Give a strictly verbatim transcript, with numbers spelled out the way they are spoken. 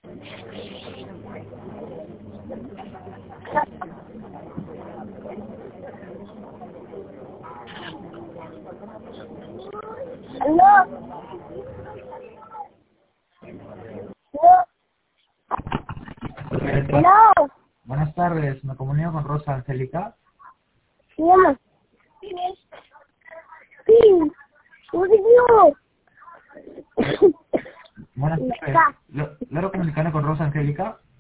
¿Aló? ¿Aló? ¿Aló? Buenas tardes, me comunico con Rosa Angélica. ¿Sí, mamá? Sí, ¿cómo se llama? Buenas tardes, ¿Lo- ¿logro comunicarme con Rosa Angélica?